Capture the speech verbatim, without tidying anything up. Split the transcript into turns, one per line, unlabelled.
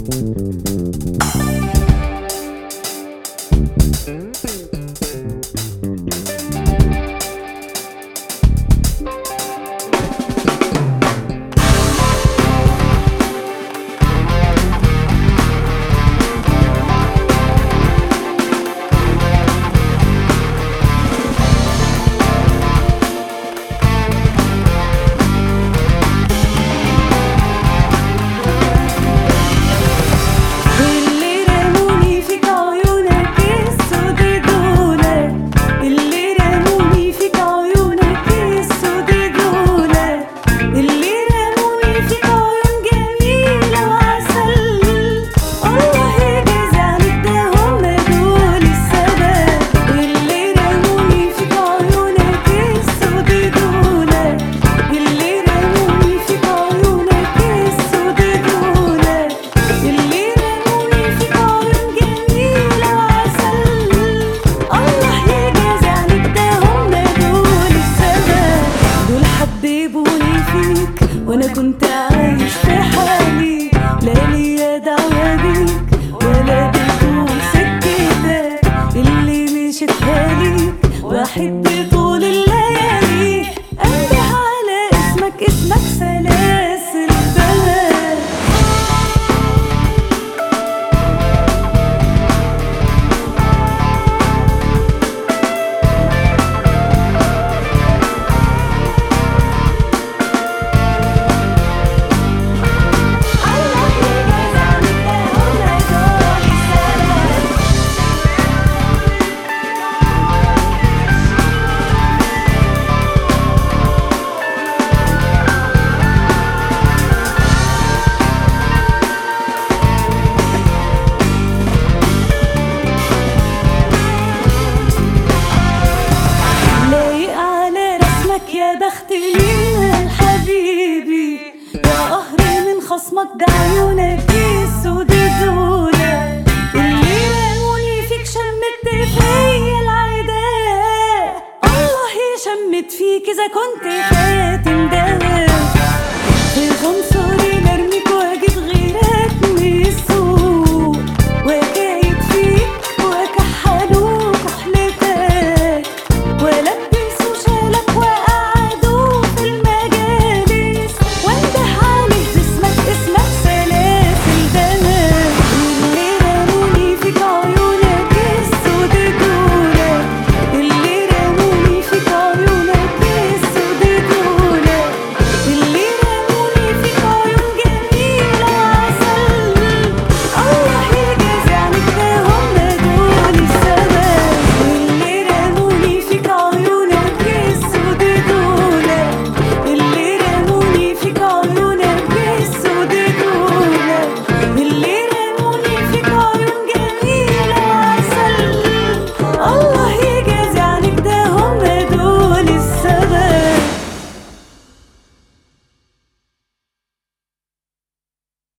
وانا كنت عايش في حالي، لا ليا دعوة بيك ولا بطول سكتك اللي مشيت حالي. واحد طول الليالي انده على اسمك، اسمك سلاسل بلد. يا بخت لينا حبيبي، يا قهري من خصمك ده عيونك السود دولة اللي لقوني فيك. شمت فيا العداء، الله يشمت فيك إذا كنت فاتن ده.